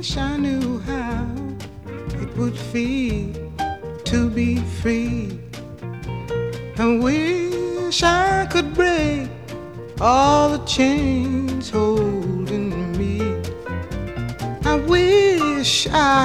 wish I knew how it would feel to be free. I wish I could break all the chains holding me. I wish I